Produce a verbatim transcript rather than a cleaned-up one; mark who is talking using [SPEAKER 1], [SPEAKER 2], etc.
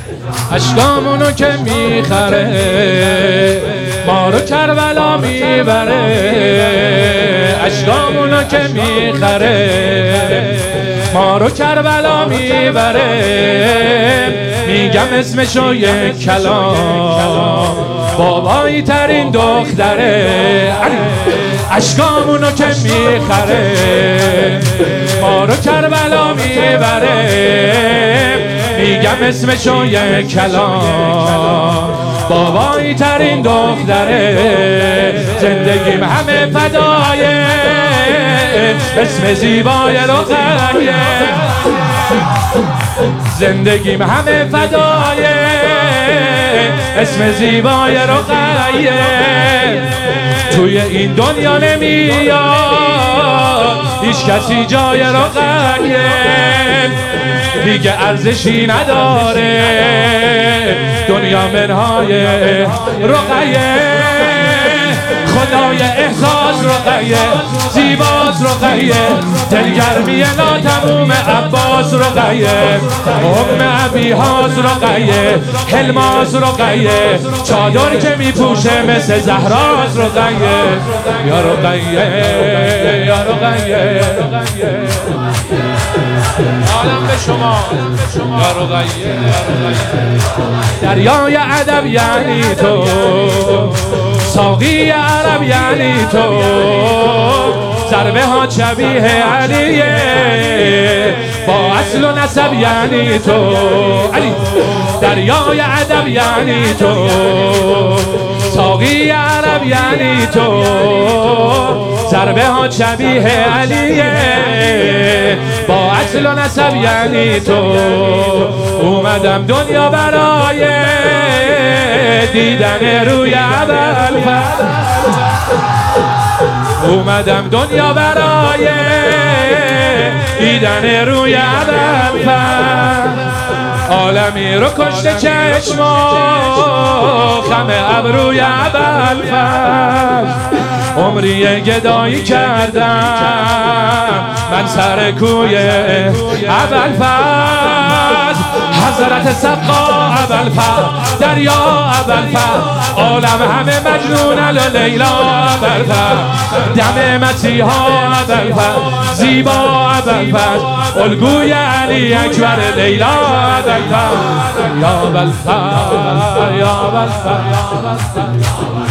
[SPEAKER 1] اشکامونو که میخره ما رو کربلا میبره، اشکامونو که میخره ما رو کربلا میبره. میگم اسمشو یک کلام بابایی ترین دختره، اشکامونو که میخره ما رو کربلا میبره. میگم اسمشو یک کلام بابایی ترین دختره. زندگیم همه فدایه اسم زیبای رقیه، زندگیم همه فدایه اسم زیبای رقیه. توی این دنیا نمیاد هیچ کسی جای رقیه، دیگه ارزشی نداره دنیا منهای رقیه. خدای احساس رقیه، زیباست رقیه، دلگرمی ناتموم عباس رقیه، ام ابیهاس رقیه، حلماس رقیه، چادر که میپوشه مثل زهراس رقیه. یا رقیه یا رقیه عالم به شما یا رقیه. دریای ادب یعنی تو، ساقی عرب یعنی تو، ضربه ها شبیه علیه، با اصل و نسب یعنی تو علی. دریای ادب یعنی تو، ساقی عرب یعنی تو، ضربه ها شبیه علیه، با اصل و نسب یعنی تو. اومدم دنیا برای دیدن روی ابوالفضل، اومدم دنیا برای دیدن روی ابوالفضل. عالمی رو کشته چشم و خم ابروی ابوالفضل. عمری گدایی کردم من سر کوی ابوالفضل. حضرت سقا ابوالفضل، دریا ابوالفضل، عالم همه مجنون و لیلا ابوالفضل. دم مسیحا ابوالفضل، زیبا ابوالفضل، الگوی علی اکبر لیلا ابوالفضل. یا ابوالفضل یا ابوالفضل.